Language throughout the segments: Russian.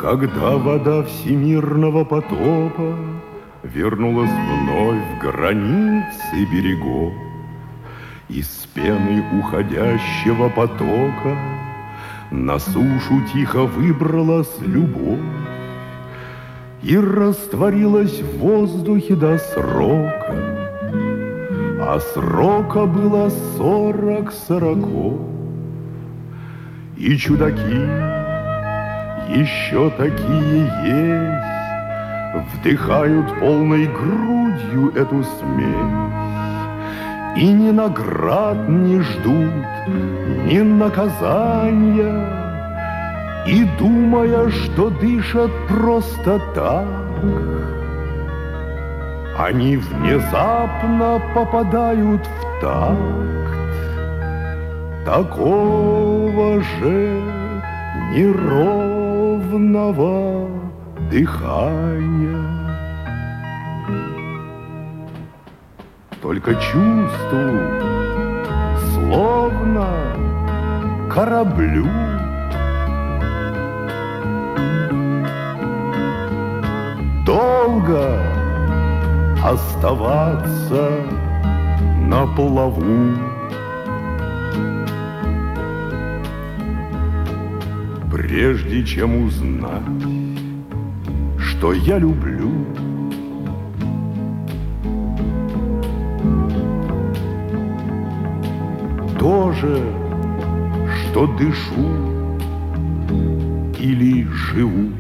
Когда вода всемирного потопа вернулась вновь в границы берегов, из пены уходящего потока на сушу тихо выбралась любовь и растворилась в воздухе до срока, а срока было 40 сороков. И чудаки еще такие есть, вдыхают полной грудью эту смесь, и ни наград не ждут, ни наказания, и думая, что дышат просто так, они внезапно попадают в такт такого же неровного дыхания. Только чувствую, словно кораблю долго оставаться на плаву. Прежде чем узнать, что я люблю, то же, что дышу или живу.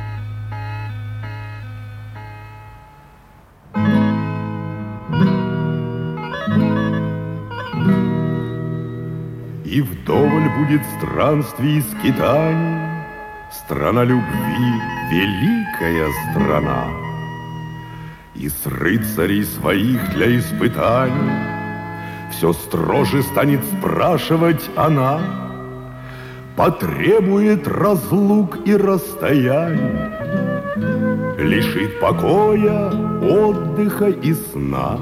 И вдоволь будет странствий и скитаний, страна любви, великая страна. И с рыцарей своих для испытаний все строже станет спрашивать она, потребует разлук и расстояний, лишит покоя, отдыха и сна.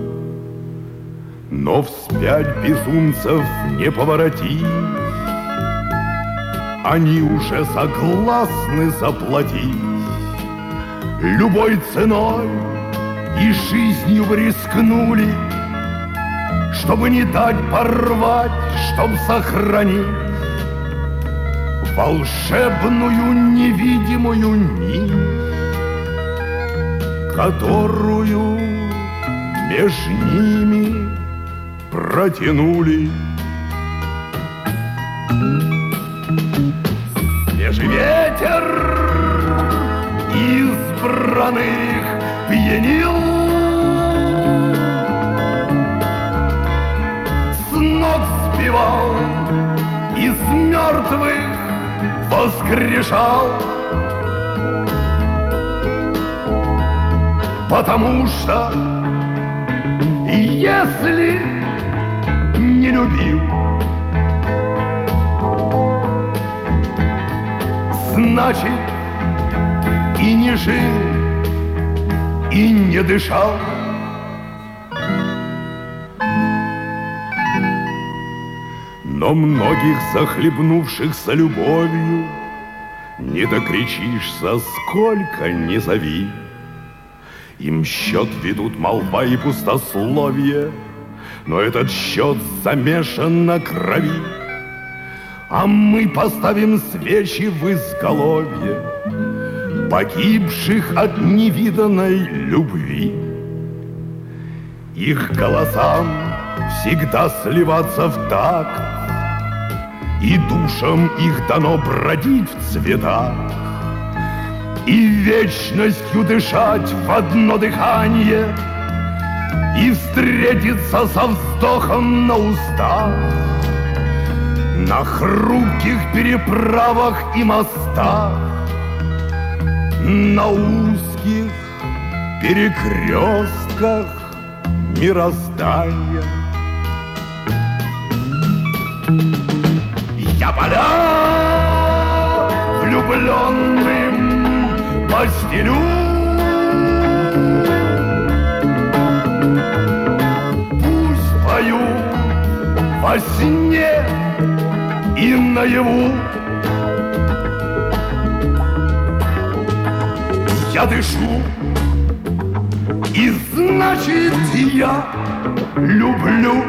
Но вспять безумцев не поворотить, они уже согласны заплатить любой ценой, и жизнью вы рискнули, чтобы не дать порвать, чтоб сохранить волшебную невидимую нить, которую между ними протянули. Свежий ветер избранных пьянил, с ног сбивал, из мертвых воскрешал, потому что если не любил, значит и не жил, и не дышал. Но многих захлебнувшихся любовью не докричишься, сколько ни зови. Им счет ведут молва и пустословие, но этот счет замешан на крови. А мы поставим свечи в изголовье погибших от невиданной любви. Их голосам всегда сливаться в такт, и душам их дано бродить в цветах, и вечностью дышать в одно дыхание, и встретиться со вздохом на устах, на хрупких переправах и мостах, на узких перекрестках мироздания. Я поля влюбленным постелю, пусть поют во сне и наяву. я дышу, и значит я люблю.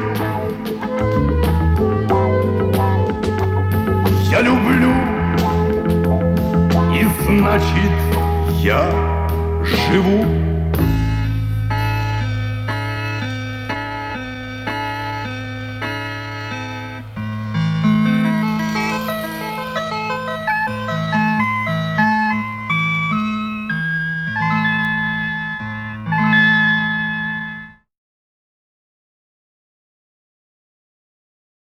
Я люблю, и значит я живу.